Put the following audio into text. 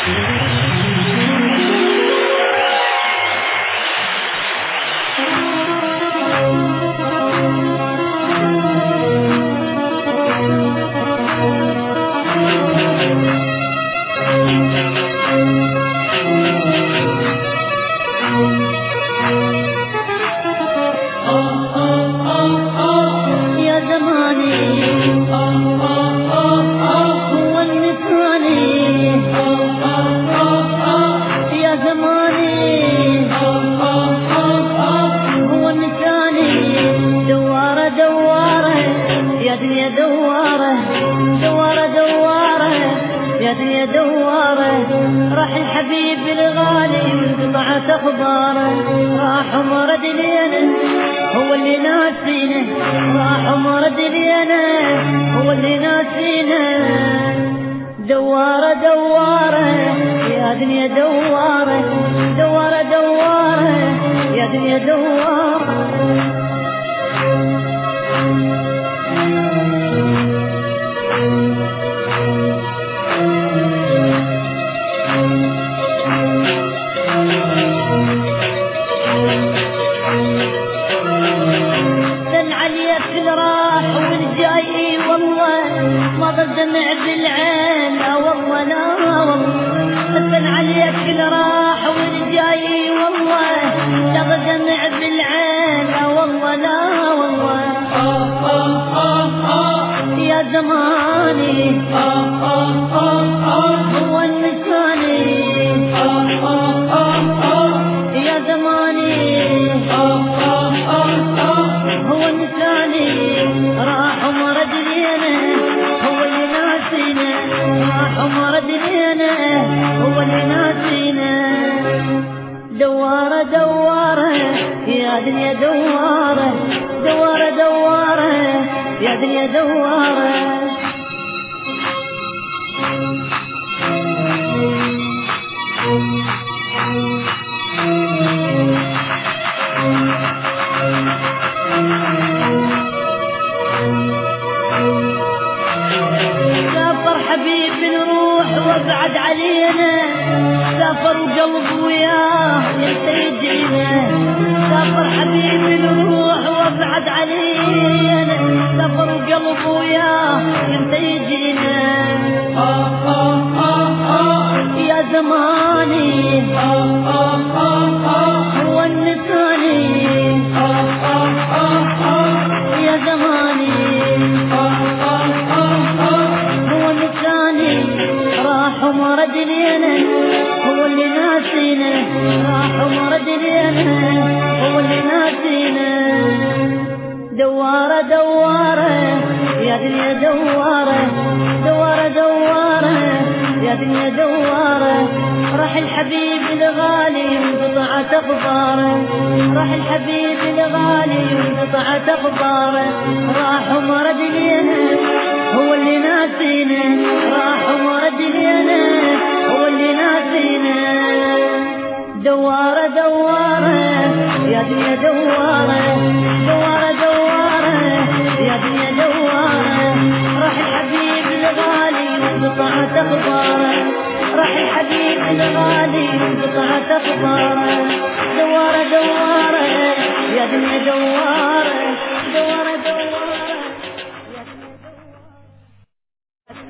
راح الحبيب الغالي وانقطعت اخباره، راح ومرد لينا هو اللي ناسينا، راح ومرد لينا هو اللي ناسينا. دواره دواره يا دنيا دواره، دواره دواره يا دنيا دواره. ما ضل دمع بالعين لا والله لا والله، حسن عليك كل راح والجاي والله، لا ضل دمع بالعين لا والله لا والله. يا زماني هو النساني، يا زماني هو النساني، راح ومرد لينا هو اللي ناسينا، راح ومرد لينا هو اللي ناسينا. دواره دواره يا دنيا دواره، دواره دواره يا دنيا دواره. سافر حبيب نروح وابعد علينا، سافر وقلب وياه ينسى يجينا، سافر حبيب نروح وابعد علينا، سافر وقلب وياه ينسى يجينا. يا زماني هو النساني، يا زماني هو النساني، راح ومرد لينا هو اللي ناسينا، راح ومرد لينا هو اللي ناسينا. دواره دواره يا دنيا دواره، دواره دواره يا دنيا دواره. راح الحبيب الغالي وانقطعت اخباره، راح الحبيب الغالي وانقطعت اخباره، راح ومرد لينا هو اللي ناسينا، راح ومرد لينا هو اللي ناسينا. دواره دواره يا دنيا دواره، دواره دواره يا دنيا دواره. راح الحبيب الغالي وانقطعت اخباره، راح الحبيب الغالي وانقطعت اخباره. دواره دواره يا دنيا دواره.